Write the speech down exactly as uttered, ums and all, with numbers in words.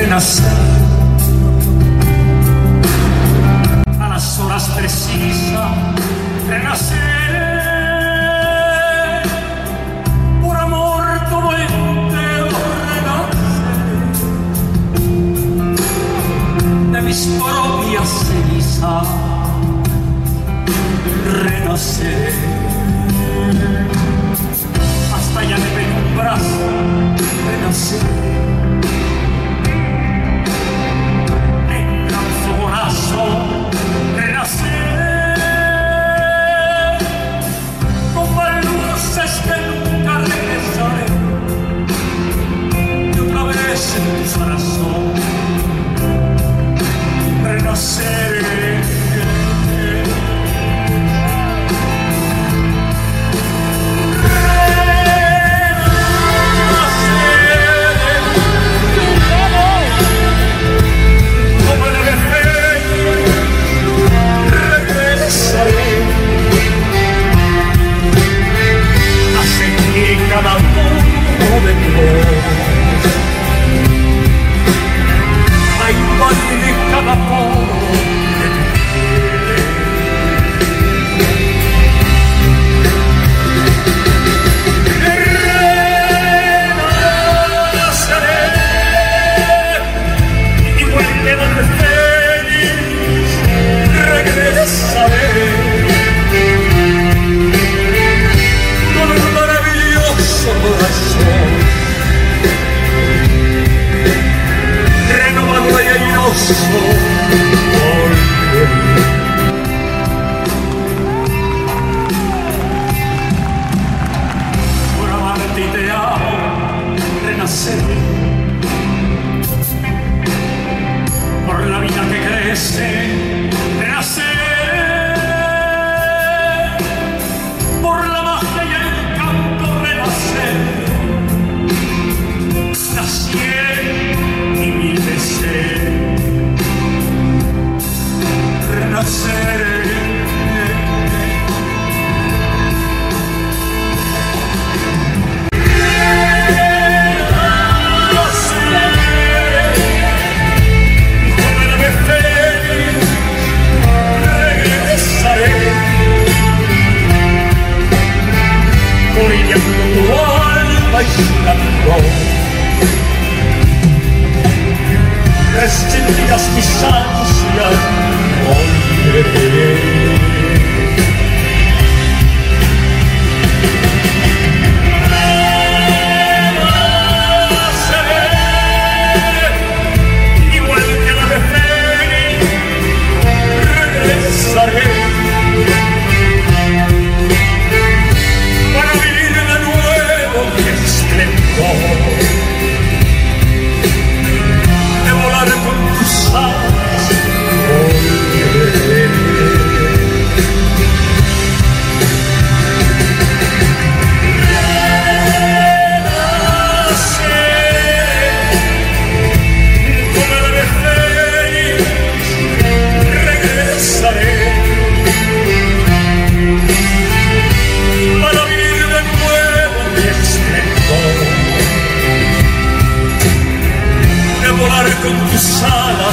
renacer a las horas precisas, renacer por amor todo entero, renacer de mis propias cenizas, renacer hasta ya de penumbras, renacer renacer con más luces que nunca regresaré y otra vez en tu corazón renaceré. Cada uno de vos a invadir cada poro de tu piel. Renaceré igual que donde fénix, regresaré corazón renovado y airoso, volveré. Por amarte y te amo, renaceré por la vida que crece, renaceré por la magia y el nacié y mil veces renaceré. Extinguidas mis ansias, volveré. Renaceré igual que la de fénix, regresaré para vivir de nuevo mi esplendor. Con tus alas volveré. Renaceré como el ave fénix, regresaré para vivir de nuevo mi esplendor, de volar con tus alas